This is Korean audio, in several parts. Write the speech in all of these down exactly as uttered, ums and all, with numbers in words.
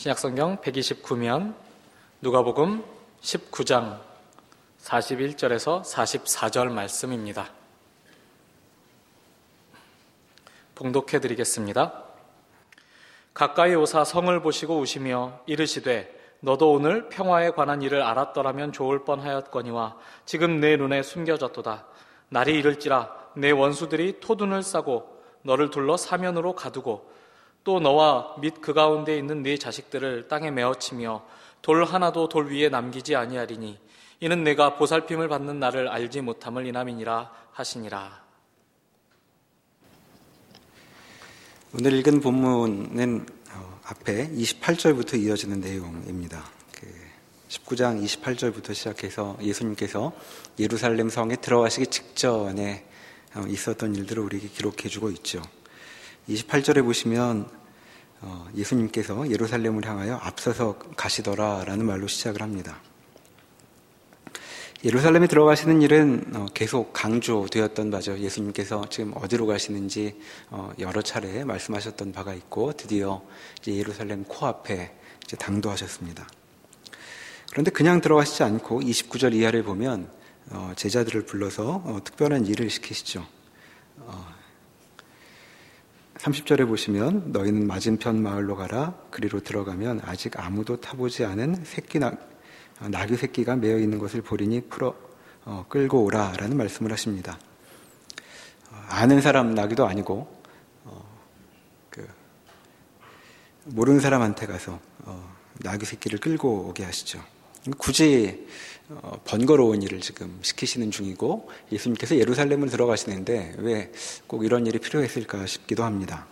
신약성경 백이십구 면 누가복음 십구 장 사십일 절에서 사십사 절 말씀입니다. 봉독해 드리겠습니다. 가까이 오사 성을 보시고 우시며 이르시되 너도 오늘 평화에 관한 일을 알았더라면 좋을 뻔하였거니와 지금 내 눈에 숨겨졌도다. 날이 이를지라 내 원수들이 토둔을 싸고 너를 둘러 사면으로 가두고 또 너와 및 그 가운데 있는 네 자식들을 땅에 메어치며 돌 하나도 돌 위에 남기지 아니하리니 이는 내가 보살핌을 받는 날을 알지 못함을 인함이니라 하시니라. 오늘 읽은 본문은 앞에 이십팔 절부터 이어지는 내용입니다. 그 십구 장 이십팔 절부터 시작해서 예수님께서 예루살렘 성에 들어가시기 직전에 있었던 일들을 우리에게 기록해주고 있죠. 이십팔 절에 보시면 예수님께서 예루살렘을 향하여 앞서서 가시더라라는 말로 시작을 합니다. 예루살렘에 들어가시는 일은 계속 강조되었던 바죠. 예수님께서 지금 어디로 가시는지 여러 차례 말씀하셨던 바가 있고 드디어 이제 예루살렘 코앞에 이제 당도하셨습니다. 그런데 그냥 들어가시지 않고 이십구 절 이하를 보면 제자들을 불러서 특별한 일을 시키시죠. 삼십 절에 보시면 너희는 맞은편 마을로 가라. 그리로 들어가면 아직 아무도 타보지 않은 새끼 나, 나귀 새끼가 매어 있는 것을 보리니 풀어 어, 끌고 오라 라는 말씀을 하십니다. 어, 아는 사람 나귀도 아니고 어, 그, 모르는 사람한테 가서 어, 나귀 새끼를 끌고 오게 하시죠. 굳이 어, 번거로운 일을 지금 시키시는 중이고 예수님께서 예루살렘을 들어가시는데 왜 꼭 이런 일이 필요했을까 싶기도 합니다.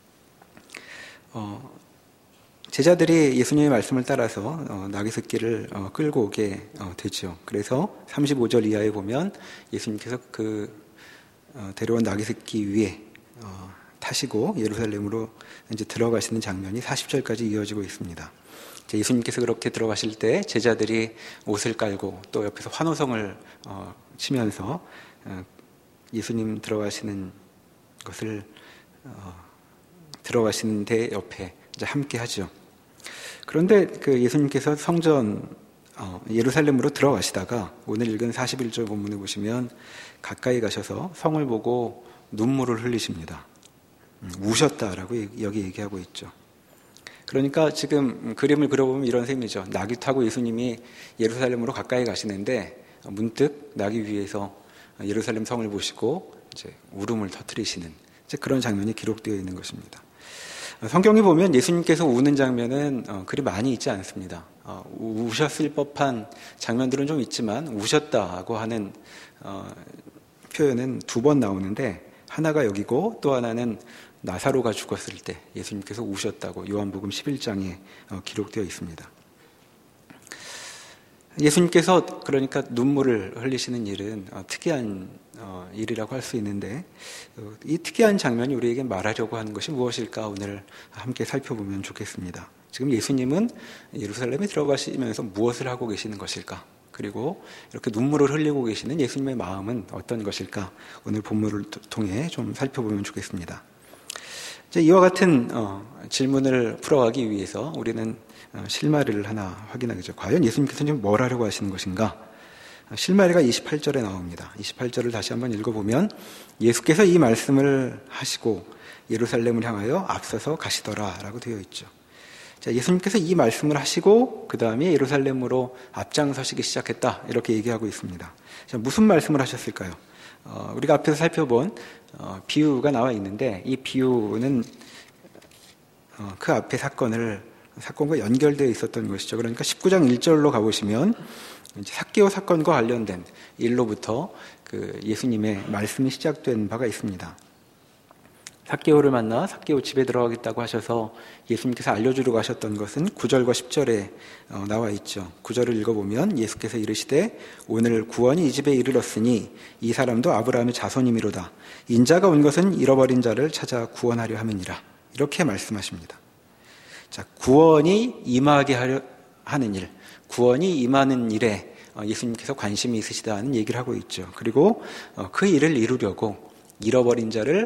어, 제자들이 예수님의 말씀을 따라서 어, 나귀 새끼를 어, 끌고 오게 어, 되죠. 그래서 삼십오 절 이하에 보면 예수님께서 그 어, 데려온 나귀 새끼 위에 어, 타시고 예루살렘으로 이제 들어가시는 장면이 사십 절까지 이어지고 있습니다. 예수님께서 그렇게 들어가실 때 제자들이 옷을 깔고 또 옆에서 환호성을 어, 치면서 어, 예수님 들어가시는 것을 어, 들어가시는 데 옆에 이제 함께 하죠. 그런데 그 예수님께서 성전 어, 예루살렘으로 들어가시다가 오늘 읽은 사십일 절 본문에 보시면 가까이 가셔서 성을 보고 눈물을 흘리십니다. 음, 우셨다라고 여기 얘기하고 있죠. 그러니까 지금 그림을 그려보면 이런 셈이죠. 나귀 타고 예수님이 예루살렘으로 가까이 가시는데 문득 나귀 위에서 예루살렘 성을 보시고 이제 울음을 터뜨리시는 이제 그런 장면이 기록되어 있는 것입니다. 성경에 보면 예수님께서 우는 장면은 그리 많이 있지 않습니다. 우셨을 법한 장면들은 좀 있지만 우셨다고 하는 표현은 두 번 나오는데 하나가 여기고 또 하나는 나사로가 죽었을 때 예수님께서 우셨다고 요한복음 십일 장에 기록되어 있습니다. 예수님께서 그러니까 눈물을 흘리시는 일은 특이한 일이라고 할 수 있는데 이 특이한 장면이 우리에게 말하려고 하는 것이 무엇일까 오늘 함께 살펴보면 좋겠습니다. 지금 예수님은 예루살렘에 들어가시면서 무엇을 하고 계시는 것일까? 그리고 이렇게 눈물을 흘리고 계시는 예수님의 마음은 어떤 것일까? 오늘 본문을 통해 좀 살펴보면 좋겠습니다. 이와 같은 어, 질문을 풀어가기 위해서 우리는 어, 실마리를 하나 확인하겠죠. 과연 예수님께서 지금 뭘 하려고 하시는 것인가? 실마리가 이십팔 절에 나옵니다. 이십팔 절을 다시 한번 읽어보면 예수께서 이 말씀을 하시고 예루살렘을 향하여 앞서서 가시더라 라고 되어 있죠. 자, 예수님께서 이 말씀을 하시고 그 다음에 예루살렘으로 앞장서시기 시작했다 이렇게 얘기하고 있습니다. 자, 무슨 말씀을 하셨을까요? 어, 우리가 앞에서 살펴본 어, 비유가 나와 있는데 이 비유는 어, 그 앞에 사건을 사건과 연결되어 있었던 것이죠. 그러니까 십구 장 일 절로 가보시면 이제 삭개오 사건과 관련된 일로부터 그 예수님의 말씀이 시작된 바가 있습니다. 삭개오를 만나 삭개오 집에 들어가겠다고 하셔서 예수님께서 알려주러 가셨던 것은 구 절과 십 절에 어, 나와 있죠. 구 절을 읽어보면 예수께서 이르시되 오늘 구원이 이 집에 이르렀으니 이 사람도 아브라함의 자손이미로다. 인자가 온 것은 잃어버린 자를 찾아 구원하려 함이니라. 이렇게 말씀하십니다. 자, 구원이 임하게 하려 하는 일, 구원이 임하는 일에 어, 예수님께서 관심이 있으시다는 얘기를 하고 있죠. 그리고 어, 그 일을 이루려고 잃어버린 자를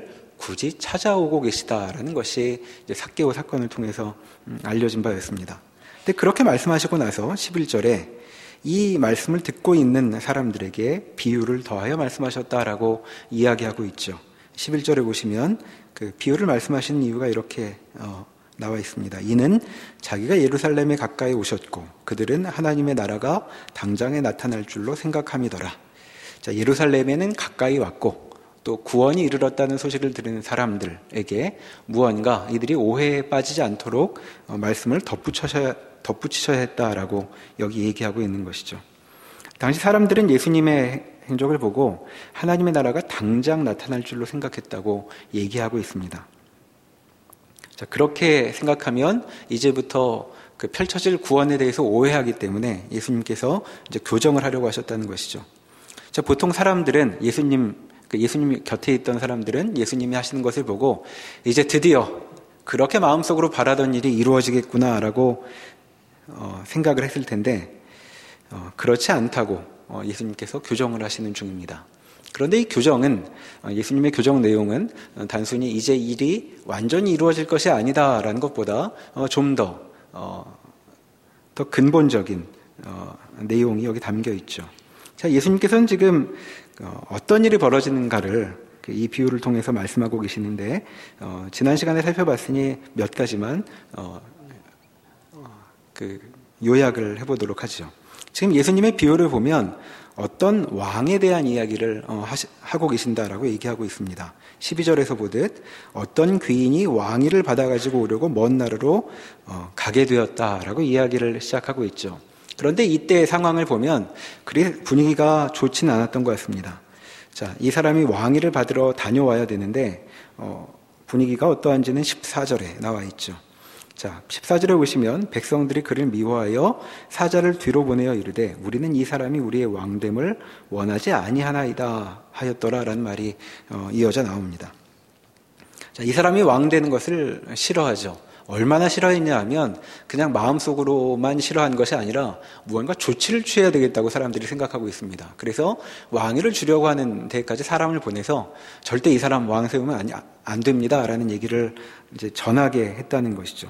굳이 찾아오고 계시다라는 것이 이제 삭개오 사건을 통해서 알려진 바였습니다. 근데 그렇게 말씀하시고 나서 십일 절에 이 말씀을 듣고 있는 사람들에게 비유를 더하여 말씀하셨다라고 이야기하고 있죠. 십일 절에 보시면 그 비유를 말씀하시는 이유가 이렇게 어, 나와 있습니다. 이는 자기가 예루살렘에 가까이 오셨고 그들은 하나님의 나라가 당장에 나타날 줄로 생각함이더라. 자, 예루살렘에는 가까이 왔고 또 구원이 이르렀다는 소식을 들은 사람들에게 무언가 이들이 오해에 빠지지 않도록 어, 말씀을 덧붙여셔야, 덧붙이셔야 했다라고 여기 얘기하고 있는 것이죠. 당시 사람들은 예수님의 행적을 보고 하나님의 나라가 당장 나타날 줄로 생각했다고 얘기하고 있습니다. 자, 그렇게 생각하면 이제부터 그 펼쳐질 구원에 대해서 오해하기 때문에 예수님께서 이제 교정을 하려고 하셨다는 것이죠. 자, 보통 사람들은 예수님, 그 예수님 곁에 있던 사람들은 예수님이 하시는 것을 보고 이제 드디어 그렇게 마음속으로 바라던 일이 이루어지겠구나라고 어, 생각을 했을 텐데 어, 그렇지 않다고 어, 예수님께서 교정을 하시는 중입니다. 그런데 이 교정은 어, 예수님의 교정 내용은 어, 단순히 이제 일이 완전히 이루어질 것이 아니다라는 것보다 어, 좀 더 어, 더 근본적인 어, 내용이 여기 담겨 있죠. 자, 예수님께서는 지금 어, 어떤 일이 벌어지는가를 이 비유를 통해서 말씀하고 계시는데 어, 지난 시간에 살펴봤으니 몇 가지만 어, 어, 그 요약을 해보도록 하죠. 지금 예수님의 비유를 보면 어떤 왕에 대한 이야기를 어, 하시, 하고 계신다라고 얘기하고 있습니다. 십이 절에서 보듯 어떤 귀인이 왕위를 받아가지고 오려고 먼 나라로 어, 가게 되었다라고 이야기를 시작하고 있죠. 그런데 이때의 상황을 보면 그리 분위기가 좋지는 않았던 것 같습니다. 자, 이 사람이 왕위를 받으러 다녀와야 되는데 어, 분위기가 어떠한지는 십사 절에 나와 있죠. 자, 십사 절에 보시면 백성들이 그를 미워하여 사자를 뒤로 보내어 이르되 우리는 이 사람이 우리의 왕됨을 원하지 아니하나이다 하였더라라는 말이 어, 이어져 나옵니다. 자, 이 사람이 왕되는 것을 싫어하죠. 얼마나 싫어했냐 하면 그냥 마음속으로만 싫어한 것이 아니라 무언가 조치를 취해야 되겠다고 사람들이 생각하고 있습니다. 그래서 왕위를 주려고 하는 데까지 사람을 보내서 절대 이 사람 왕 세우면 아니, 안 됩니다라는 얘기를 이제 전하게 했다는 것이죠.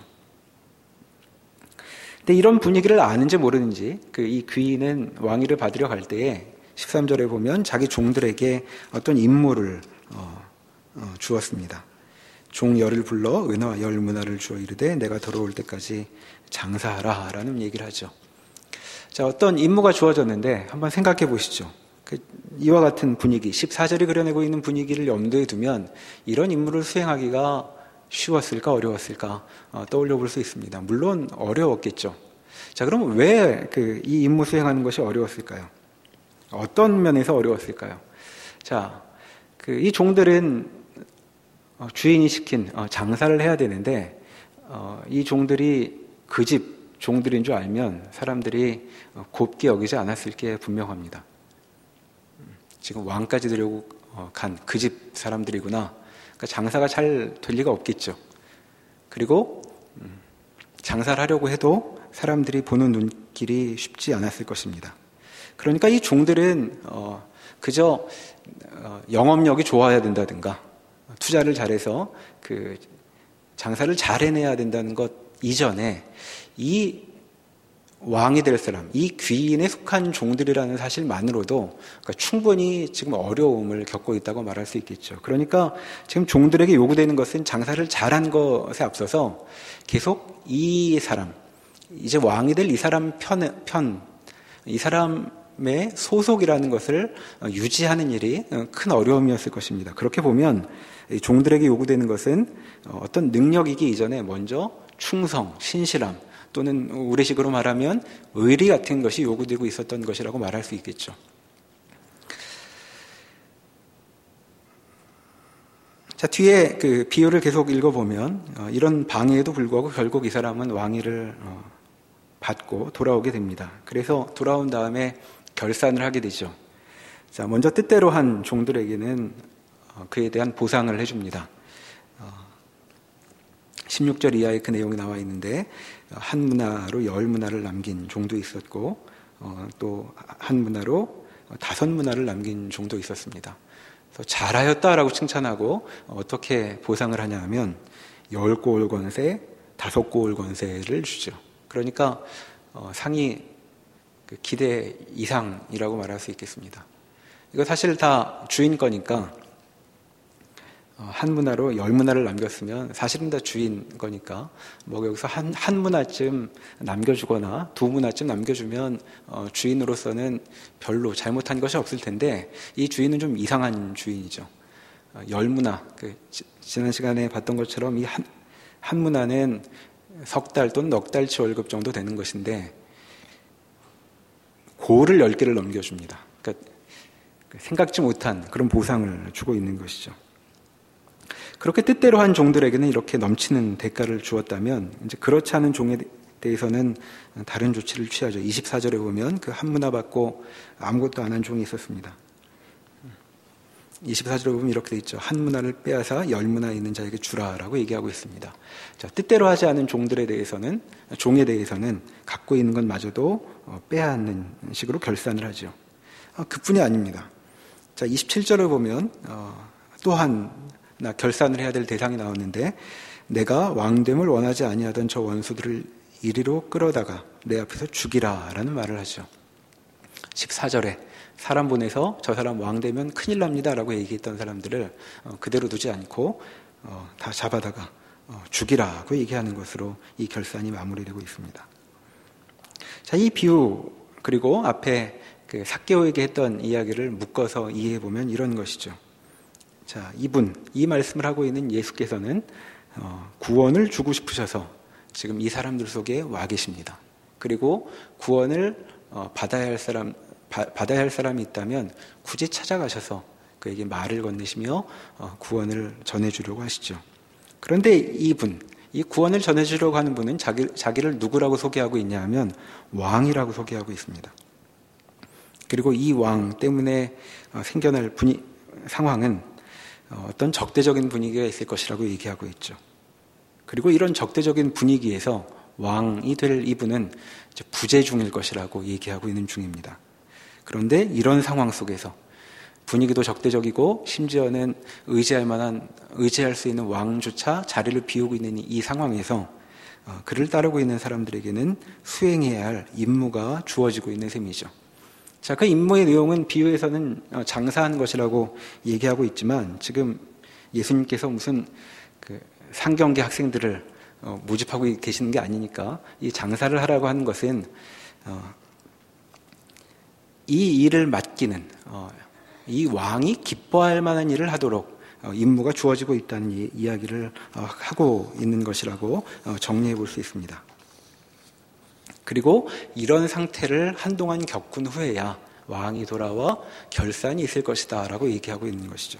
근데 이런 분위기를 아는지 모르는지 그 이 귀인은 왕위를 받으려 갈 때에 십삼 절에 보면 자기 종들에게 어떤 임무를 어, 어, 주었습니다. 종 열을 불러 은화 열 문화를 주어 이르되 내가 돌아올 때까지 장사하라 라는 얘기를 하죠. 자, 어떤 임무가 주어졌는데 한번 생각해 보시죠. 그 이와 같은 분위기, 십사 절이 그려내고 있는 분위기를 염두에 두면 이런 임무를 수행하기가 쉬웠을까 어려웠을까 어, 떠올려 볼 수 있습니다. 물론 어려웠겠죠. 자, 그럼 왜 그 이 임무 수행하는 것이 어려웠을까요? 어떤 면에서 어려웠을까요? 자, 그 이 종들은 어, 주인이 시킨 어, 장사를 해야 되는데 어, 이 종들이 그 집 종들인 줄 알면 사람들이 어, 곱게 여기지 않았을 게 분명합니다. 지금 왕까지 되려고 어, 간 그 집 사람들이구나. 그러니까 장사가 잘 될 리가 없겠죠. 그리고 음, 장사를 하려고 해도 사람들이 보는 눈길이 쉽지 않았을 것입니다. 그러니까 이 종들은 어, 그저 어, 영업력이 좋아야 된다든가 투자를 잘해서 그 장사를 잘 해내야 된다는 것 이전에 이 왕이 될 사람, 이 귀인에 속한 종들이라는 사실만으로도 그러니까 충분히 지금 어려움을 겪고 있다고 말할 수 있겠죠. 그러니까 지금 종들에게 요구되는 것은 장사를 잘한 것에 앞서서 계속 이 사람, 이제 왕이 될 이 사람 편, 편, 이 사람의 소속이라는 것을 유지하는 일이 큰 어려움이었을 것입니다. 그렇게 보면 종들에게 요구되는 것은 어떤 능력이기 이전에 먼저 충성, 신실함, 또는 우리식으로 말하면 의리 같은 것이 요구되고 있었던 것이라고 말할 수 있겠죠. 자, 뒤에 그 비유를 계속 읽어보면 어, 이런 방해에도 불구하고 결국 이 사람은 왕위를 어, 받고 돌아오게 됩니다. 그래서 돌아온 다음에 결산을 하게 되죠. 자, 먼저 뜻대로 한 종들에게는 어, 그에 대한 보상을 해줍니다. 어, 십육 절 이하에 그 내용이 나와 있는데 한 문화로 열 문화를 남긴 종도 있었고 어, 또 한 문화로 다섯 문화를 남긴 종도 있었습니다. 잘하였다라고 칭찬하고 어떻게 보상을 하냐 하면 열 고을 권세, 다섯 고을 권세를 주죠. 그러니까 상이 기대 이상이라고 말할 수 있겠습니다. 이거 사실 다 주인 거니까 한 문화로 열 문화를 남겼으면 사실은 다 주인 거니까 뭐 여기서 한, 한 문화쯤 남겨주거나 두 문화쯤 남겨주면 어, 주인으로서는 별로 잘못한 것이 없을 텐데 이 주인은 좀 이상한 주인이죠. 어, 열 문화, 그, 지, 지난 시간에 봤던 것처럼 이 한, 한 문화는 석 달 또는 넉 달치 월급 정도 되는 것인데 고를 열 개를 넘겨줍니다. 그러니까 생각지 못한 그런 보상을 주고 있는 것이죠. 그렇게 뜻대로 한 종들에게는 이렇게 넘치는 대가를 주었다면 이제 그렇지 않은 종에 대해서는 다른 조치를 취하죠. 이십사 절에 보면 그 한 문화 받고 아무것도 안 한 종이 있었습니다. 이십사 절에 보면 이렇게 돼 있죠. 한 문화를 빼앗아 열 문화 있는 자에게 주라라고 얘기하고 있습니다. 자, 뜻대로 하지 않은 종들에 대해서는 종에 대해서는 갖고 있는 것마저도 빼앗는 식으로 결산을 하죠. 그뿐이 아닙니다. 자, 이십칠 절을 보면 어, 또한 나 결산을 해야 될 대상이 나왔는데 내가 왕됨을 원하지 아니하던 저 원수들을 이리로 끌어다가 내 앞에서 죽이라라는 말을 하죠. 십사 절에 사람 보내서 저 사람 왕되면 큰일 납니다라고 얘기했던 사람들을 그대로 두지 않고 다 잡아다가 죽이라고 얘기하는 것으로 이 결산이 마무리되고 있습니다. 자, 이 비유 그리고 앞에 그 삭개오에게 했던 이야기를 묶어서 이해해 보면 이런 것이죠. 자, 이분, 이 말씀을 하고 있는 예수께서는 구원을 주고 싶으셔서 지금 이 사람들 속에 와 계십니다. 그리고 구원을 받아야 할 사람, 받아야 할 사람이 있다면 굳이 찾아가셔서 그에게 말을 건네시며 구원을 전해주려고 하시죠. 그런데 이분, 이 구원을 전해주려고 하는 분은 자기, 자기를 누구라고 소개하고 있냐 하면 왕이라고 소개하고 있습니다. 그리고 이 왕 때문에 생겨날 분위, 상황은 어떤 적대적인 분위기가 있을 것이라고 얘기하고 있죠. 그리고 이런 적대적인 분위기에서 왕이 될 이분은 부재 중일 것이라고 얘기하고 있는 중입니다. 그런데 이런 상황 속에서 분위기도 적대적이고 심지어는 의지할 만한, 의지할 수 있는 왕조차 자리를 비우고 있는 이 상황에서 그를 따르고 있는 사람들에게는 수행해야 할 임무가 주어지고 있는 셈이죠. 자, 그 임무의 내용은 비유에서는 장사하는 것이라고 얘기하고 있지만 지금 예수님께서 무슨 그 상경계 학생들을 모집하고 계시는 게 아니니까 이 장사를 하라고 하는 것은 이 일을 맡기는 이 왕이 기뻐할 만한 일을 하도록 임무가 주어지고 있다는 이야기를 하고 있는 것이라고 정리해 볼 수 있습니다. 그리고 이런 상태를 한동안 겪은 후에야 왕이 돌아와 결산이 있을 것이다 라고 얘기하고 있는 것이죠.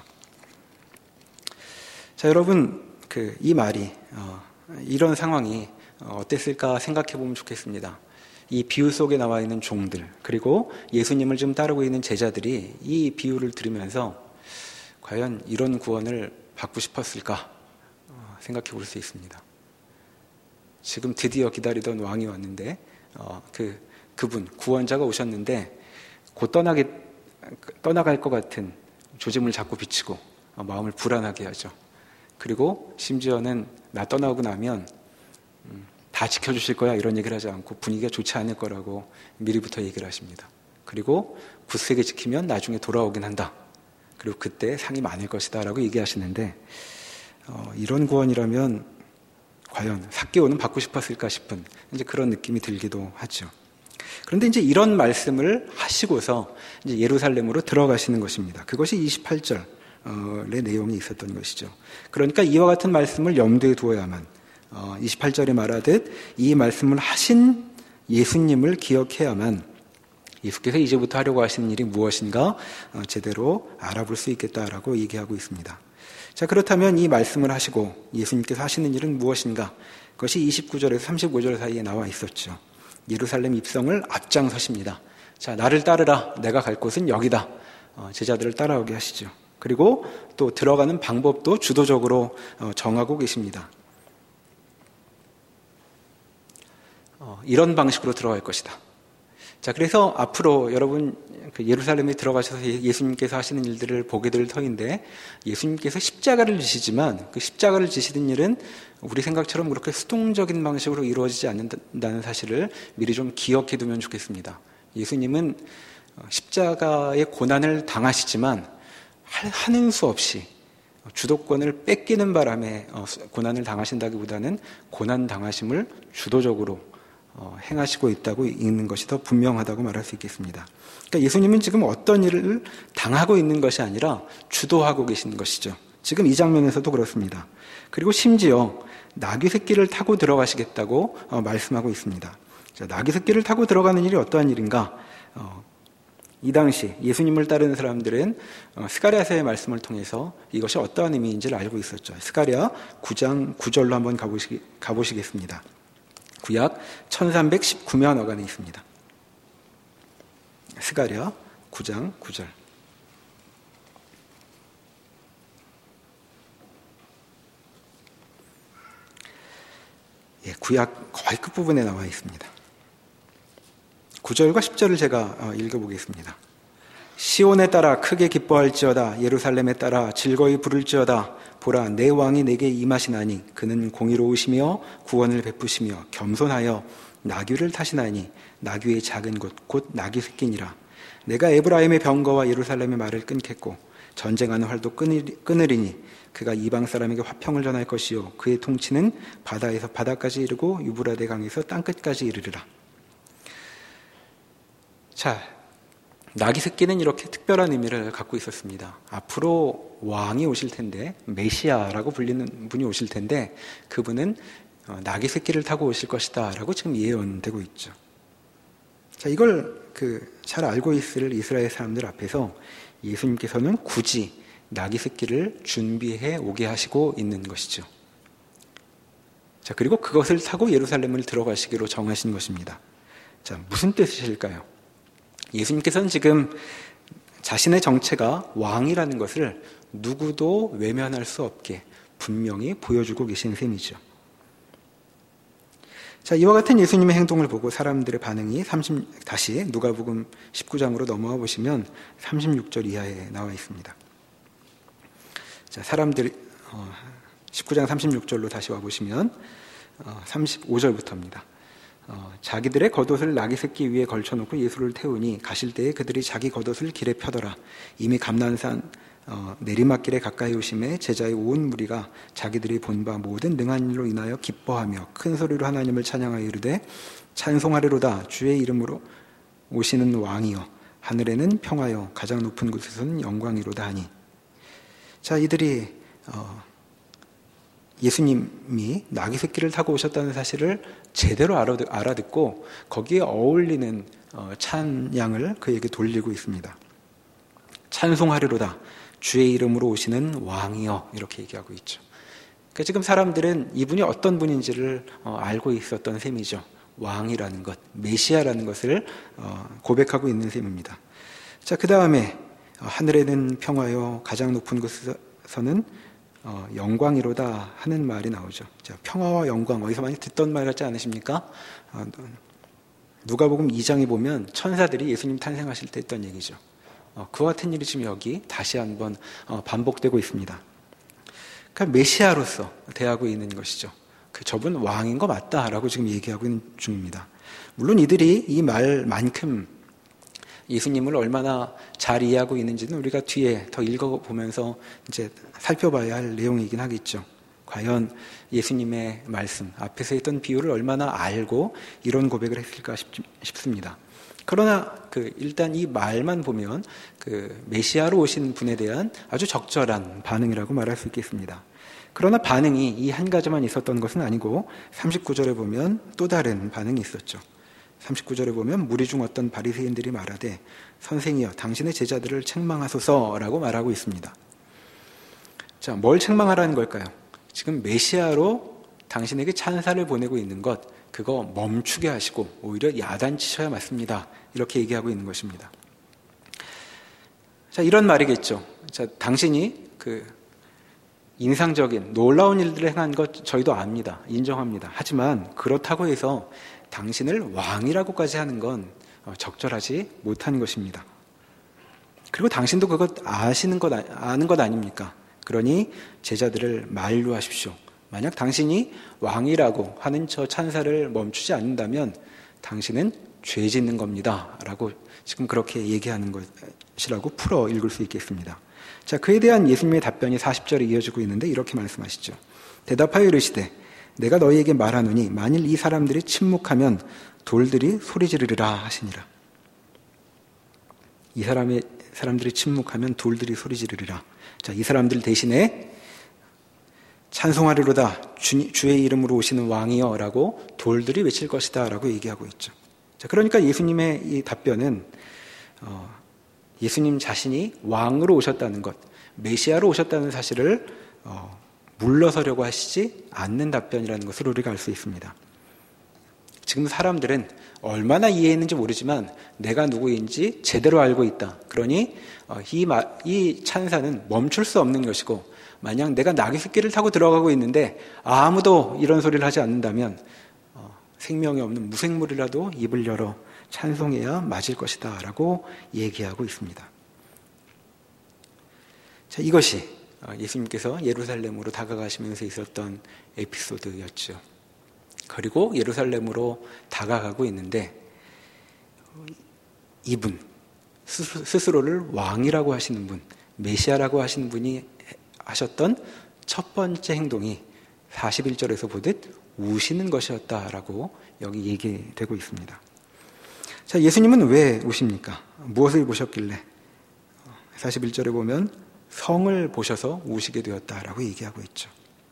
자, 여러분, 그, 이 말이, 어, 이런 상황이 어땠을까 생각해 보면 좋겠습니다. 이 비유 속에 나와 있는 종들, 그리고 예수님을 좀 따르고 있는 제자들이 이 비유를 들으면서 과연 이런 구원을 받고 싶었을까 생각해 볼 수 있습니다. 지금 드디어 기다리던 왕이 왔는데 어, 그, 그분, 구원자가 오셨는데 곧 떠나게, 떠나갈 것 같은 조짐을 자꾸 비치고 어, 마음을 불안하게 하죠. 그리고 심지어는 나 떠나고 나면 음, 다 지켜주실 거야 이런 얘기를 하지 않고 분위기가 좋지 않을 거라고 미리부터 얘기를 하십니다. 그리고 굳세게 지키면 나중에 돌아오긴 한다. 그리고 그때 상이 많을 것이다 라고 얘기하시는데 어, 이런 구원이라면 과연 삭개오는 받고 싶었을까 싶은 이제 그런 느낌이 들기도 하죠. 그런데 이제 이런 말씀을 하시고서 이제 예루살렘으로 들어가시는 것입니다. 그것이 이십팔 절의 내용이 있었던 것이죠. 그러니까 이와 같은 말씀을 염두에 두어야만 이십팔 절에 말하듯 이 말씀을 하신 예수님을 기억해야만 예수께서 이제부터 하려고 하시는 일이 무엇인가 제대로 알아볼 수 있겠다라고 얘기하고 있습니다. 자, 그렇다면 이 말씀을 하시고 예수님께서 하시는 일은 무엇인가? 그것이 이십구 절에서 삼십오 절 사이에 나와 있었죠. 예루살렘 입성을 앞장서십니다. 자, 나를 따르라. 내가 갈 곳은 여기다. 어, 제자들을 따라오게 하시죠. 그리고 또 들어가는 방법도 주도적으로 어, 정하고 계십니다. 어, 이런 방식으로 들어갈 것이다. 자, 그래서 앞으로 여러분 그 예루살렘에 들어가셔서 예수님께서 하시는 일들을 보게 될 터인데, 예수님께서 십자가를 지시지만 그 십자가를 지시는 일은 우리 생각처럼 그렇게 수동적인 방식으로 이루어지지 않는다는 사실을 미리 좀 기억해 두면 좋겠습니다. 예수님은 십자가의 고난을 당하시지만 하는 수 없이 주도권을 뺏기는 바람에 고난을 당하신다기보다는 고난 당하심을 주도적으로 행하시고 있다고 있는 것이 더 분명하다고 말할 수 있겠습니다. 그러니까 예수님은 지금 어떤 일을 당하고 있는 것이 아니라 주도하고 계신 것이죠. 지금 이 장면에서도 그렇습니다. 그리고 심지어 나귀 새끼를 타고 들어가시겠다고 말씀하고 있습니다. 자, 나귀 새끼를 타고 들어가는 일이 어떠한 일인가? 어, 이 당시 예수님을 따르는 사람들은 어, 스가랴서의 말씀을 통해서 이것이 어떠한 의미인지를 알고 있었죠. 스가랴 구 장 구 절로 한번 가보시, 가보시겠습니다. 구약 천삼백십구 면 어간에 있습니다. 스가랴 구 장 구 절. 예, 구약 거의 끝부분에 나와 있습니다. 구 절과 십 절을 제가 읽어보겠습니다. 시온에 따라 크게 기뻐할지어다. 예루살렘에 따라 즐거이 부를지어다. 보라, 내 왕이 내게 임하시나니 그는 공의로우시며 구원을 베푸시며 겸손하여 나귀를 타시나니 나귀의 작은 곳 곧 나귀 새끼니라. 내가 에브라임의 병거와 예루살렘의 말을 끊겠고 전쟁하는 활도 끊으리니 그가 이방 사람에게 화평을 전할 것이요 그의 통치는 바다에서 바다까지 이르고 유브라데 강에서 땅끝까지 이르리라. 자, 나귀 새끼는 이렇게 특별한 의미를 갖고 있었습니다. 앞으로 왕이 오실 텐데, 메시아라고 불리는 분이 오실 텐데 그분은 나귀 새끼를 타고 오실 것이다 라고 지금 예언되고 있죠. 자, 이걸 그 잘 알고 있을 이스라엘 사람들 앞에서 예수님께서는 굳이 나귀 새끼를 준비해 오게 하시고 있는 것이죠. 자, 그리고 그것을 타고 예루살렘을 들어가시기로 정하신 것입니다. 자, 무슨 뜻이실까요? 예수님께서는 지금 자신의 정체가 왕이라는 것을 누구도 외면할 수 없게 분명히 보여주고 계신 셈이죠. 자, 이와 같은 예수님의 행동을 보고 사람들의 반응이 삼십, 다시 누가복음 십구 장으로 넘어와 보시면 삼십육 절 이하에 나와 있습니다. 자, 사람들 어, 십구 장 삼십육 절로 다시 와 보시면 어, 삼십오 절부터입니다. 어, 자기들의 겉옷을 나귀 새끼 위에 걸쳐놓고 예수를 태우니 가실 때에 그들이 자기 겉옷을 길에 펴더라. 이미 감난산 어, 내리막길에 가까이 오심에 제자의 온 무리가 자기들이 본 바 모든 능한 일로 인하여 기뻐하며 큰 소리로 하나님을 찬양하여 이르되 찬송하리로다. 주의 이름으로 오시는 왕이여 하늘에는 평화여 가장 높은 곳에서는 영광이로다 하니. 자, 이들이 어, 예수님이 나귀 새끼를 타고 오셨다는 사실을 제대로 알아듣고 거기에 어울리는 찬양을 그에게 돌리고 있습니다. 찬송하리로다. 주의 이름으로 오시는 왕이여 이렇게 얘기하고 있죠. 그러니까 지금 사람들은 이분이 어떤 분인지를 알고 있었던 셈이죠. 왕이라는 것, 메시아라는 것을 고백하고 있는 셈입니다. 자, 그 다음에 하늘에는 평화여 가장 높은 곳에서는 어, 영광이로다 하는 말이 나오죠. 자, 평화와 영광 어디서 많이 듣던 말 같지 않으십니까? 어, 누가복음 이 장에 보면 천사들이 예수님 탄생하실 때 했던 얘기죠. 어, 그와 같은 일이 지금 여기 다시 한번 어, 반복되고 있습니다. 그러니까 메시아로서 대하고 있는 것이죠. 그 저분 왕인 거 맞다라고 지금 얘기하고 있는 중입니다. 물론 이들이 이 말만큼 예수님을 얼마나 잘 이해하고 있는지는 우리가 뒤에 더 읽어보면서 이제 살펴봐야 할 내용이긴 하겠죠. 과연 예수님의 말씀, 앞에서 했던 비유를 얼마나 알고 이런 고백을 했을까 싶, 싶습니다. 그러나 그 일단 이 말만 보면 그 메시아로 오신 분에 대한 아주 적절한 반응이라고 말할 수 있겠습니다. 그러나 반응이 이 한 가지만 있었던 것은 아니고 삼십구 절에 보면 또 다른 반응이 있었죠. 삼십구 절에 보면 무리 중 어떤 바리새인들이 말하되 선생이여 당신의 제자들을 책망하소서라고 말하고 있습니다. 자, 뭘 책망하라는 걸까요? 지금 메시아로 당신에게 찬사를 보내고 있는 것, 그거 멈추게 하시고 오히려 야단치셔야 맞습니다. 이렇게 얘기하고 있는 것입니다. 자, 이런 말이겠죠. 자, 당신이 그 인상적인 놀라운 일들을 행한 것 저희도 압니다. 인정합니다. 하지만 그렇다고 해서 당신을 왕이라고까지 하는 건 적절하지 못한 것입니다. 그리고 당신도 그것 아시는 것, 아는 것 아닙니까? 그러니 제자들을 만류하십시오. 만약 당신이 왕이라고 하는 저 찬사를 멈추지 않는다면 당신은 죄 짓는 겁니다. 라고 지금 그렇게 얘기하는 것이라고 풀어 읽을 수 있겠습니다. 자, 그에 대한 예수님의 답변이 사십 절에 이어지고 있는데 이렇게 말씀하시죠. 대답하여 이르시되 내가 너희에게 말하노니 만일 이 사람들이 침묵하면 돌들이 소리 지르리라 하시니라. 이 사람의 사람들이 침묵하면 돌들이 소리 지르리라. 자, 이 사람들 대신에 찬송하리로다 주, 주의 이름으로 오시는 왕이여 라고 돌들이 외칠 것이다 라고 얘기하고 있죠. 자, 그러니까 예수님의 이 답변은 어, 예수님 자신이 왕으로 오셨다는 것, 메시아로 오셨다는 사실을 어, 물러서려고 하시지 않는 답변이라는 것을 우리가 알 수 있습니다. 지금 사람들은 얼마나 이해했는지 모르지만 내가 누구인지 제대로 알고 있다. 그러니 이, 이 찬사는 멈출 수 없는 것이고 만약 내가 나귀새끼를 타고 들어가고 있는데 아무도 이런 소리를 하지 않는다면 생명이 없는 무생물이라도 입을 열어 찬송해야 맞을 것이다 라고 얘기하고 있습니다. 자, 이것이 예수님께서 예루살렘으로 다가가시면서 있었던 에피소드였죠. 그리고 예루살렘으로 다가가고 있는데 이분 스스로를 왕이라고 하시는 분, 메시아라고 하시는 분이 하셨던 첫 번째 행동이 사십일 절에서 보듯 우시는 것이었다라고 여기 얘기되고 있습니다. 자, 예수님은 왜 우십니까? 무엇을 보셨길래? 사십일 절에 보면 성을 보셔서 우시게 되었다라고 얘기하고 있죠.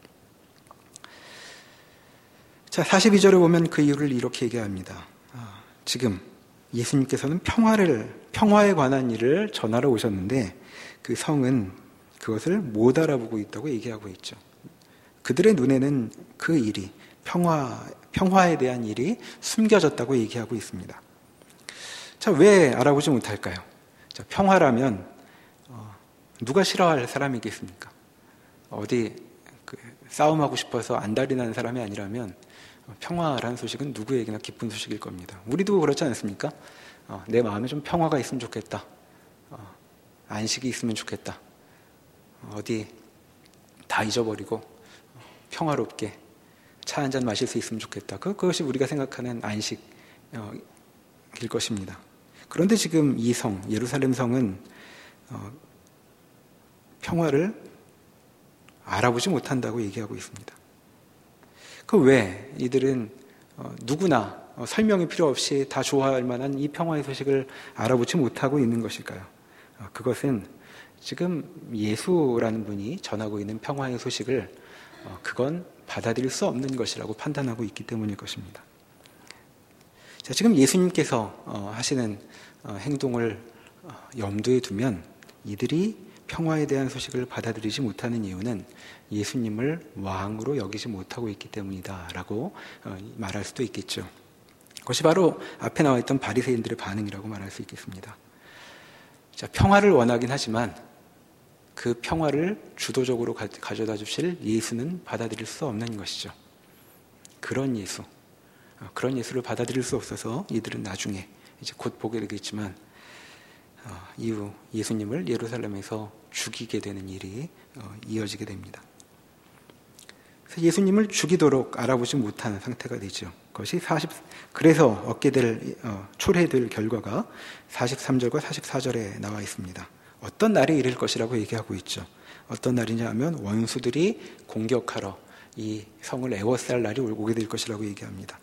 자, 사십이 절에 보면 그 이유를 이렇게 얘기합니다. 아, 지금 예수님께서는 평화를, 평화에 관한 일을 전하러 오셨는데 그 성은 그것을 못 알아보고 있다고 얘기하고 있죠. 그들의 눈에는 그 일이, 평화, 평화에 대한 일이 숨겨졌다고 얘기하고 있습니다. 자, 왜 알아보지 못할까요? 자, 평화라면 어, 누가 싫어할 사람이겠습니까? 어디 그 싸움하고 싶어서 안달이 나는 사람이 아니라면 평화라는 소식은 누구에게나 기쁜 소식일 겁니다. 우리도 그렇지 않습니까? 어, 내 마음에 좀 평화가 있으면 좋겠다. 어, 안식이 있으면 좋겠다. 어, 어디 다 잊어버리고 어, 평화롭게 차 한잔 마실 수 있으면 좋겠다. 그, 그것이 우리가 생각하는 안식일 어, 것입니다. 그런데 지금 이 성, 예루살렘 성은 어, 평화를 알아보지 못한다고 얘기하고 있습니다. 그 왜 이들은 어, 누구나 어, 설명이 필요 없이 다 좋아할 만한 이 평화의 소식을 알아보지 못하고 있는 것일까요? 어, 그것은 지금 예수라는 분이 전하고 있는 평화의 소식을 어, 그건 받아들일 수 없는 것이라고 판단하고 있기 때문일 것입니다. 자, 지금 예수님께서 어, 하시는 어, 행동을 어, 염두에 두면 이들이 평화에 대한 소식을 받아들이지 못하는 이유는 예수님을 왕으로 여기지 못하고 있기 때문이다라고 어, 말할 수도 있겠죠. 그것이 바로 앞에 나와 있던 바리새인들의 반응이라고 말할 수 있겠습니다. 자, 평화를 원하긴 하지만 그 평화를 주도적으로 가, 가져다 주실 예수는 받아들일 수 없는 것이죠. 그런 예수, 어, 그런 예수를 받아들일 수 없어서 이들은 나중에 이제 곧 보게 되겠지만 어, 이후 예수님을 예루살렘에서 죽이게 되는 일이 어, 이어지게 됩니다. 그래서 예수님을 죽이도록 알아보지 못하는 상태가 되죠. 그것이 사십, 그래서 얻게 될, 어, 초래될 결과가 사십삼 절과 사십사 절에 나와 있습니다. 어떤 날이 이를 것이라고 얘기하고 있죠. 어떤 날이냐 하면 원수들이 공격하러 이 성을 에워쌀 날이 오게 될 것이라고 얘기합니다.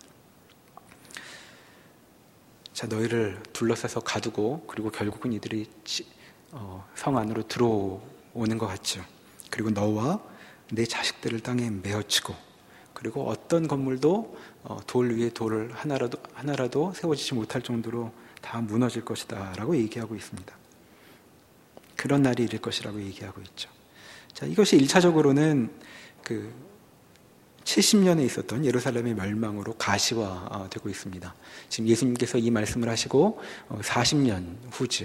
자, 너희를 둘러싸서 가두고 그리고 결국은 이들이 어, 성 안으로 들어오는 것 같죠. 그리고 너와 내 자식들을 땅에 메어치고 그리고 어떤 건물도 어, 돌 위에 돌을 하나라도, 하나라도 세워지지 못할 정도로 다 무너질 것이다 라고 얘기하고 있습니다. 그런 날이 이를 것이라고 얘기하고 있죠. 자, 이것이 일 차적으로는 그 칠십 년에 있었던 예루살렘의 멸망으로 가시화되고 있습니다. 지금 예수님께서 이 말씀을 하시고 사십 년 후지요.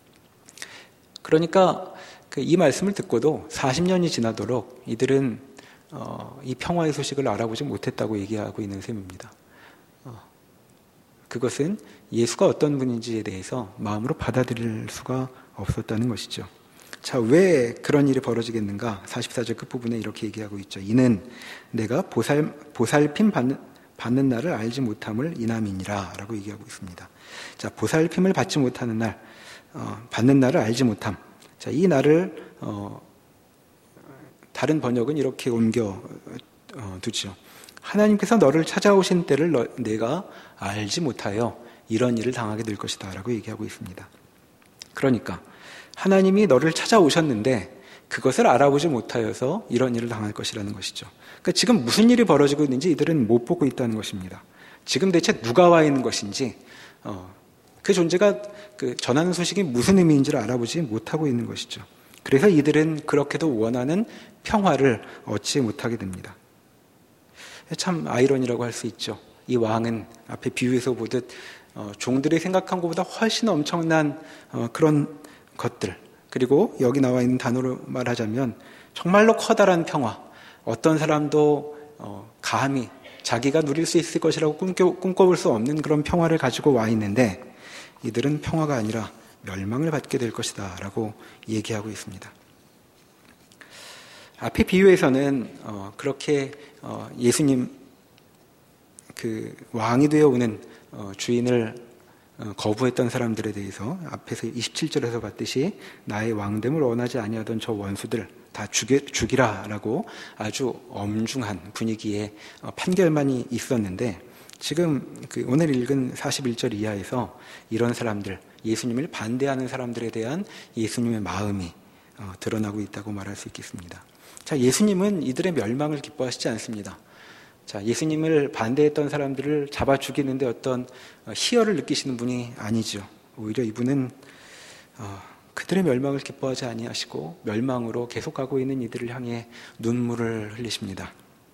그러니까 이 말씀을 듣고도 사십 년이 지나도록 이들은 이 평화의 소식을 알아보지 못했다고 얘기하고 있는 셈입니다. 그것은 예수가 어떤 분인지에 대해서 마음으로 받아들일 수가 없었다는 것이죠. 자, 왜 그런 일이 벌어지겠는가? 사십사 절 끝부분에 이렇게 얘기하고 있죠. 이는 내가 보살, 보살핌 받는, 받는 날을 알지 못함을 인함이니라 라고 얘기하고 있습니다. 자, 보살핌을 받지 못하는 날, 어, 받는 날을 알지 못함. 자, 이 날을 어, 다른 번역은 이렇게 옮겨 어, 두죠. 하나님께서 너를 찾아오신 때를 너, 내가 알지 못하여 이런 일을 당하게 될 것이다 라고 얘기하고 있습니다. 그러니까 하나님이 너를 찾아오셨는데 그것을 알아보지 못하여서 이런 일을 당할 것이라는 것이죠. 그러니까 지금 무슨 일이 벌어지고 있는지 이들은 못 보고 있다는 것입니다. 지금 대체 누가 와 있는 것인지, 어, 그 존재가 그 전하는 소식이 무슨 의미인지를 알아보지 못하고 있는 것이죠. 그래서 이들은 그렇게도 원하는 평화를 얻지 못하게 됩니다. 참 아이러니라고 할 수 있죠. 이 왕은 앞에 비유에서 보듯 어, 종들이 생각한 것보다 훨씬 엄청난 어, 그런 것들, 그리고 여기 나와 있는 단어로 말하자면 정말로 커다란 평화, 어떤 사람도 어, 감히 자기가 누릴 수 있을 것이라고 꿈꿔, 꿈꿔볼 수 없는 그런 평화를 가지고 와 있는데 이들은 평화가 아니라 멸망을 받게 될 것이다 라고 얘기하고 있습니다. 앞의 비유에서는 어, 그렇게 어, 예수님 그 왕이 되어 오는 어, 주인을 어, 거부했던 사람들에 대해서 앞에서 이십칠 절에서 봤듯이 나의 왕됨을 원하지 아니하던 저 원수들 다 죽이, 죽이라 라고 아주 엄중한 분위기의 어, 판결만이 있었는데 지금 그 오늘 읽은 사십일 절 이하에서 이런 사람들, 예수님을 반대하는 사람들에 대한 예수님의 마음이 어, 드러나고 있다고 말할 수 있겠습니다. 자, 예수님은 이들의 멸망을 기뻐하시지 않습니다. 자, 예수님을 반대했던 사람들을 잡아 죽이는데 어떤 희열을 느끼시는 분이 아니죠. 오히려 이분은 어, 그들의 멸망을 기뻐하지 아니하시고 멸망으로 계속 가고 있는 이들을 향해 눈물을 흘리십니다.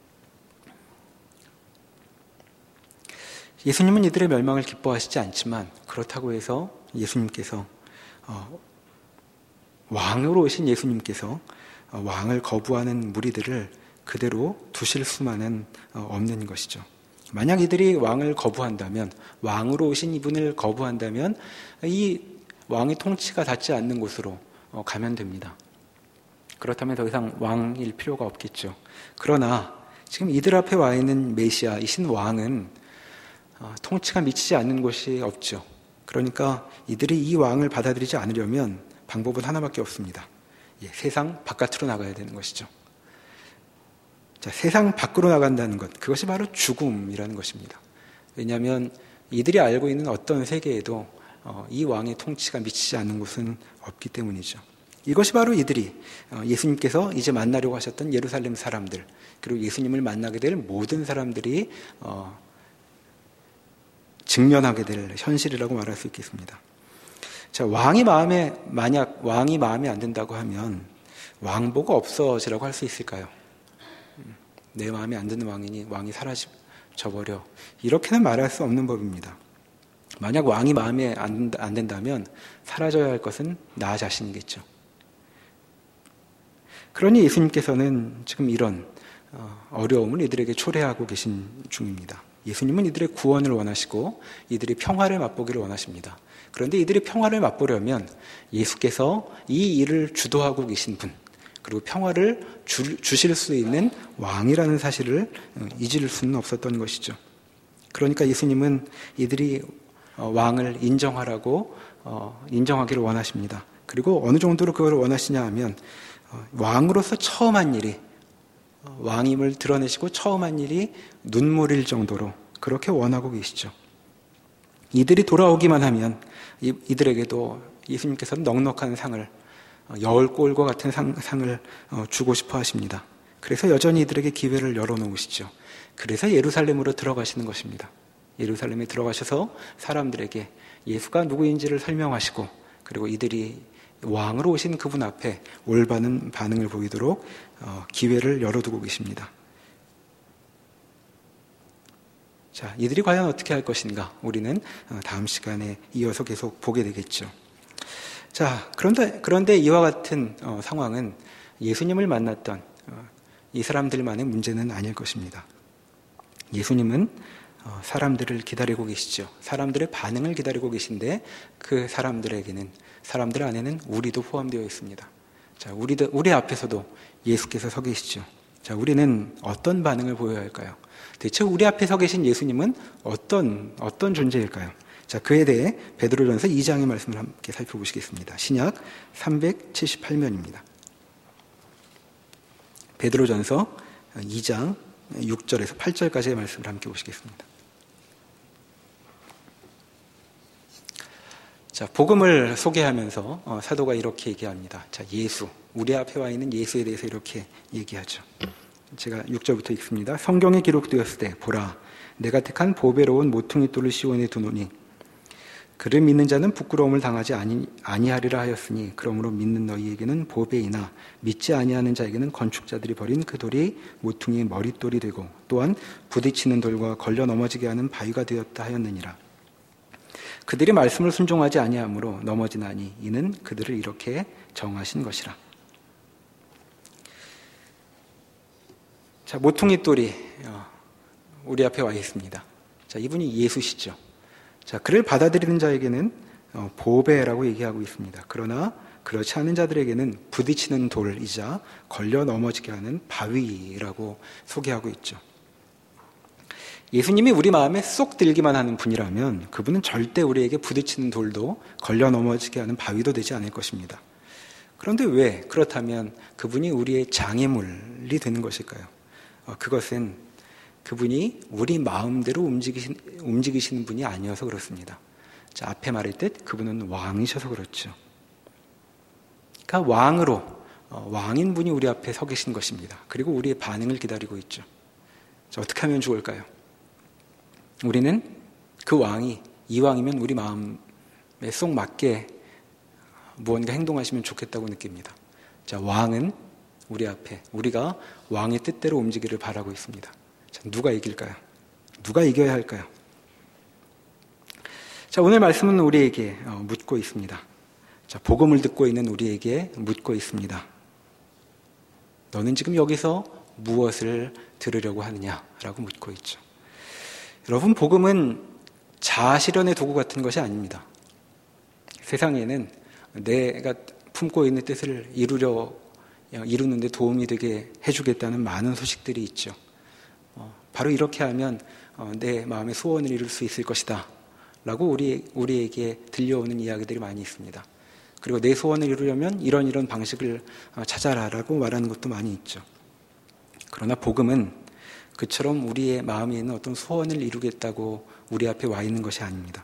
예수님은 이들의 멸망을 기뻐하시지 않지만 그렇다고 해서 예수님께서 어, 왕으로 오신 예수님께서 어, 왕을 거부하는 무리들을 그대로 두실 수만은 없는 것이죠. 만약 이들이 왕을 거부한다면, 왕으로 오신 이분을 거부한다면 이 왕의 통치가 닿지 않는 곳으로 가면 됩니다. 그렇다면 더 이상 왕일 필요가 없겠죠. 그러나 지금 이들 앞에 와 있는 메시아이신 왕은 통치가 미치지 않는 곳이 없죠. 그러니까 이들이 이 왕을 받아들이지 않으려면 방법은 하나밖에 없습니다. 예, 세상 바깥으로 나가야 되는 것이죠. 자, 세상 밖으로 나간다는 것, 그것이 바로 죽음이라는 것입니다. 왜냐하면 이들이 알고 있는 어떤 세계에도 어, 이 왕의 통치가 미치지 않는 곳은 없기 때문이죠. 이것이 바로 이들이 어, 예수님께서 이제 만나려고 하셨던 예루살렘 사람들, 그리고 예수님을 만나게 될 모든 사람들이 어, 직면하게 될 현실이라고 말할 수 있겠습니다. 자, 왕이 마음에, 만약 왕이 마음에 안 든다고 하면 왕보고 없어지라고 할 수 있을까요? 내 마음에 안 드는 왕이니 왕이 사라져버려. 이렇게는 말할 수 없는 법입니다. 만약 왕이 마음에 안, 안 든다면 사라져야 할 것은 나 자신이겠죠. 그러니 예수님께서는 지금 이런 어려움을 이들에게 초래하고 계신 중입니다. 예수님은 이들의 구원을 원하시고 이들이 평화를 맛보기를 원하십니다. 그런데 이들이 평화를 맛보려면 예수께서 이 일을 주도하고 계신 분, 그리고 평화를 주, 주실 수 있는 왕이라는 사실을 잊을 수는 없었던 것이죠. 그러니까 예수님은 이들이 왕을 인정하라고 인정하기를 원하십니다. 그리고 어느 정도로 그걸 원하시냐 하면 왕으로서 처음 한 일이, 왕임을 드러내시고 처음 한 일이 눈물일 정도로 그렇게 원하고 계시죠. 이들이 돌아오기만 하면 이들에게도 예수님께서는 넉넉한 상을, 여울골과 같은 상, 상을 주고 싶어 하십니다. 그래서 여전히 이들에게 기회를 열어놓으시죠. 그래서 예루살렘으로 들어가시는 것입니다. 예루살렘에 들어가셔서 사람들에게 예수가 누구인지를 설명하시고, 그리고 이들이 왕으로 오신 그분 앞에 올바른 반응을 보이도록 기회를 열어두고 계십니다. 자, 이들이 과연 어떻게 할 것인가? 우리는 다음 시간에 이어서 계속 보게 되겠죠. 자, 그런데, 그런데 이와 같은 어, 상황은 예수님을 만났던 어, 이 사람들만의 문제는 아닐 것입니다. 예수님은 어, 사람들을 기다리고 계시죠. 사람들의 반응을 기다리고 계신데 그 사람들에게는, 사람들 안에는 우리도 포함되어 있습니다. 자, 우리도, 우리 앞에서도 예수께서 서 계시죠. 자, 우리는 어떤 반응을 보여야 할까요? 대체 우리 앞에 서 계신 예수님은 어떤, 어떤 존재일까요? 자, 그에 대해 베드로전서 이 장의 말씀을 함께 살펴보시겠습니다. 신약 삼백칠십팔 면입니다. 베드로전서 이 장 육 절에서 팔 절까지의 말씀을 함께 보시겠습니다. 자, 복음을 소개하면서 어, 사도가 이렇게 얘기합니다. 자, 예수, 우리 앞에 와 있는 예수에 대해서 이렇게 얘기하죠. 제가 육 절부터 읽습니다. 성경에 기록되었을 때 보라, 내가 택한 보배로운 모퉁이 돌을 시온에 두노니 그를 믿는 자는 부끄러움을 당하지 아니, 아니하리라 하였으니 그러므로 믿는 너희에게는 보배이나 믿지 아니하는 자에게는 건축자들이 버린 그 돌이 모퉁이의 머릿돌이 되고 또한 부딪히는 돌과 걸려 넘어지게 하는 바위가 되었다 하였느니라. 그들이 말씀을 순종하지 아니하므로 넘어지나니 이는 그들을 이렇게 정하신 것이라. 자, 모퉁이 돌이 우리 앞에 와 있습니다. 자, 이분이 예수시죠. 자, 그를 받아들이는 자에게는 보배라고 얘기하고 있습니다. 그러나 그렇지 않은 자들에게는 부딪히는 돌이자 걸려 넘어지게 하는 바위라고 소개하고 있죠. 예수님이 우리 마음에 쏙 들기만 하는 분이라면 그분은 절대 우리에게 부딪히는 돌도 걸려 넘어지게 하는 바위도 되지 않을 것입니다. 그런데 왜 그렇다면 그분이 우리의 장애물이 되는 것일까요? 그것은 그분이 우리 마음대로 움직이신, 움직이시는 분이 아니어서 그렇습니다. 자, 앞에 말했듯 그분은 왕이셔서 그렇죠. 그러니까 왕으로, 어, 왕인 분이 우리 앞에 서 계신 것입니다. 그리고 우리의 반응을 기다리고 있죠. 자, 어떻게 하면 좋을까요? 우리는 그 왕이, 이 왕이면 우리 마음에 쏙 맞게 무언가 행동하시면 좋겠다고 느낍니다. 자, 왕은 우리 앞에, 우리가 왕의 뜻대로 움직이기를 바라고 있습니다. 자, 누가 이길까요? 누가 이겨야 할까요? 자, 오늘 말씀은 우리에게 어, 묻고 있습니다. 자, 복음을 듣고 있는 우리에게 묻고 있습니다. 너는 지금 여기서 무엇을 들으려고 하느냐라고 묻고 있죠. 여러분, 복음은 자아실현의 도구 같은 것이 아닙니다. 세상에는 내가 품고 있는 뜻을 이루려, 이루는 데 도움이 되게 해주겠다는 많은 소식들이 있죠. 어, 바로 이렇게 하면 어, 내 마음의 소원을 이룰 수 있을 것이다 라고 우리, 우리에게 들려오는 이야기들이 많이 있습니다. 그리고 내 소원을 이루려면 이런 이런 방식을 어, 찾아라 라고 말하는 것도 많이 있죠. 그러나 복음은 그처럼 우리의 마음에 있는 어떤 소원을 이루겠다고 우리 앞에 와 있는 것이 아닙니다.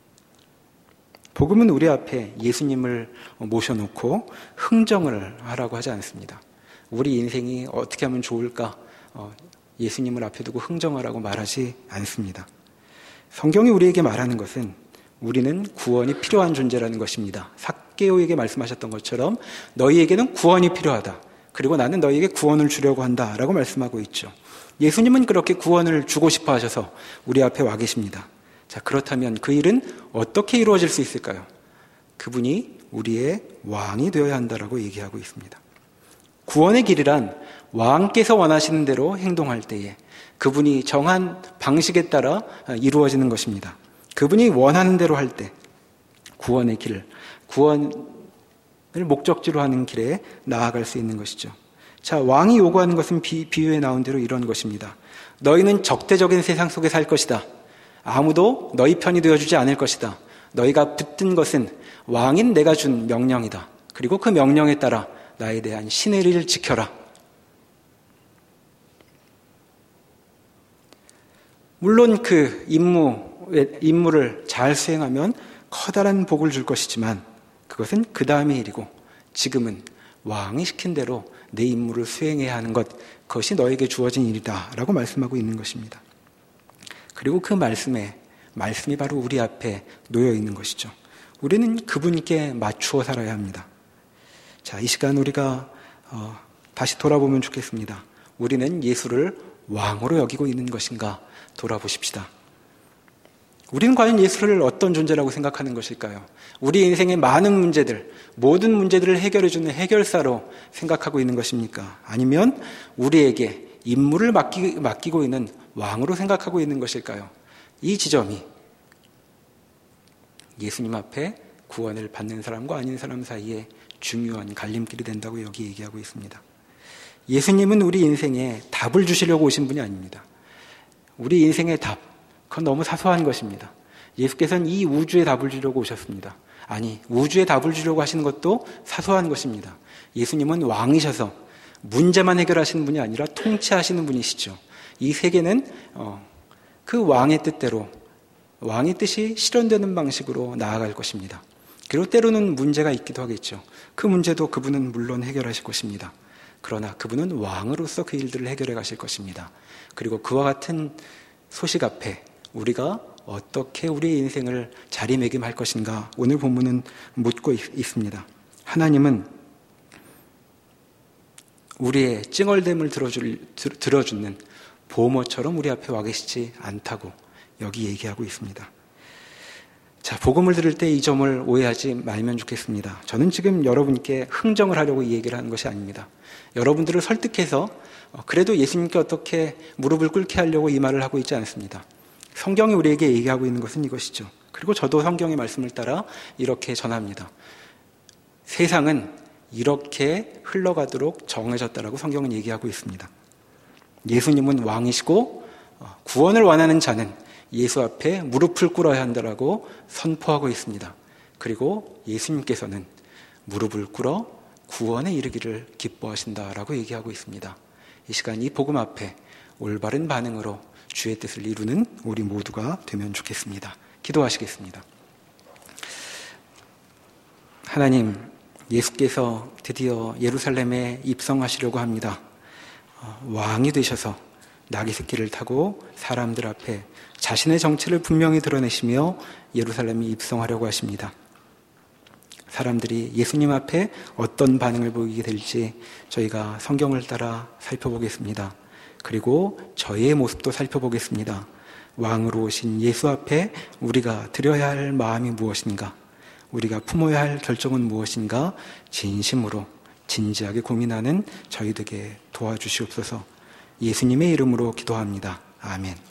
복음은 우리 앞에 예수님을 모셔놓고 흥정을 하라고 하지 않습니다. 우리 인생이 어떻게 하면 좋을까 어, 예수님을 앞에 두고 흥정하라고 말하지 않습니다. 성경이 우리에게 말하는 것은 우리는 구원이 필요한 존재라는 것입니다. 삭개오에게 말씀하셨던 것처럼 너희에게는 구원이 필요하다. 그리고 나는 너희에게 구원을 주려고 한다 라고 말씀하고 있죠. 예수님은 그렇게 구원을 주고 싶어 하셔서 우리 앞에 와 계십니다. 자, 그렇다면 그 일은 어떻게 이루어질 수 있을까요? 그분이 우리의 왕이 되어야 한다라고 얘기하고 있습니다. 구원의 길이란 왕께서 원하시는 대로 행동할 때에 그분이 정한 방식에 따라 이루어지는 것입니다. 그분이 원하는 대로 할 때 구원의 길, 구원을 목적지로 하는 길에 나아갈 수 있는 것이죠. 자, 왕이 요구하는 것은 비, 비유에 나온 대로 이런 것입니다. 너희는 적대적인 세상 속에 살 것이다. 아무도 너희 편이 되어주지 않을 것이다. 너희가 붙든 것은 왕인 내가 준 명령이다. 그리고 그 명령에 따라 나에 대한 신의를 지켜라. 물론 그 임무, 임무를 잘 수행하면 커다란 복을 줄 것이지만 그것은 그 다음의 일이고 지금은 왕이 시킨 대로 내 임무를 수행해야 하는 것, 그것이 너에게 주어진 일이다 라고 말씀하고 있는 것입니다. 그리고 그 말씀에, 말씀이 바로 우리 앞에 놓여 있는 것이죠. 우리는 그분께 맞추어 살아야 합니다. 자, 이 시간 우리가 어, 다시 돌아보면 좋겠습니다. 우리는 예수를 왕으로 여기고 있는 것인가 돌아보십시다. 우리는 과연 예수를 어떤 존재라고 생각하는 것일까요? 우리 인생의 많은 문제들, 모든 문제들을 해결해주는 해결사로 생각하고 있는 것입니까? 아니면 우리에게 임무를 맡기, 맡기고 있는 왕으로 생각하고 있는 것일까요? 이 지점이 예수님 앞에 구원을 받는 사람과 아닌 사람 사이에 중요한 갈림길이 된다고 여기 얘기하고 있습니다. 예수님은 우리 인생에 답을 주시려고 오신 분이 아닙니다. 우리 인생의 답, 그건 너무 사소한 것입니다. 예수께서는 이 우주의 답을 주려고 오셨습니다. 아니, 우주의 답을 주려고 하시는 것도 사소한 것입니다. 예수님은 왕이셔서 문제만 해결하시는 분이 아니라 통치하시는 분이시죠. 이 세계는 어, 그 왕의 뜻대로, 왕의 뜻이 실현되는 방식으로 나아갈 것입니다. 그리고 때로는 문제가 있기도 하겠죠. 그 문제도 그분은 물론 해결하실 것입니다. 그러나 그분은 왕으로서 그 일들을 해결해 가실 것입니다. 그리고 그와 같은 소식 앞에 우리가 어떻게 우리의 인생을 자리매김할 것인가, 오늘 본문은 묻고 있습니다. 하나님은 우리의 찡얼댐을 들어줄, 들어주는 보호모처럼 우리 앞에 와 계시지 않다고 여기 얘기하고 있습니다. 자, 복음을 들을 때 이 점을 오해하지 말면 좋겠습니다. 저는 지금 여러분께 흥정을 하려고 이 얘기를 하는 것이 아닙니다. 여러분들을 설득해서 그래도 예수님께 어떻게 무릎을 꿇게 하려고 이 말을 하고 있지 않습니다. 성경이 우리에게 얘기하고 있는 것은 이것이죠. 그리고 저도 성경의 말씀을 따라 이렇게 전합니다. 세상은 이렇게 흘러가도록 정해졌다라고 성경은 얘기하고 있습니다. 예수님은 왕이시고 구원을 원하는 자는 예수 앞에 무릎을 꿇어야 한다라고 선포하고 있습니다. 그리고 예수님께서는 무릎을 꿇어 구원에 이르기를 기뻐하신다라고 얘기하고 있습니다. 이 시간 이 복음 앞에 올바른 반응으로 주의 뜻을 이루는 우리 모두가 되면 좋겠습니다. 기도하시겠습니다. 하나님, 예수께서 드디어 예루살렘에 입성하시려고 합니다. 왕이 되셔서 나귀 새끼를 타고 사람들 앞에 자신의 정체를 분명히 드러내시며 예루살렘에 입성하려고 하십니다. 사람들이 예수님 앞에 어떤 반응을 보이게 될지 저희가 성경을 따라 살펴보겠습니다. 그리고 저희의 모습도 살펴보겠습니다. 왕으로 오신 예수 앞에 우리가 드려야 할 마음이 무엇인가, 우리가 품어야 할 결정은 무엇인가 진심으로 진지하게 고민하는 저희들에게 도와주시옵소서. 예수님의 이름으로 기도합니다. 아멘.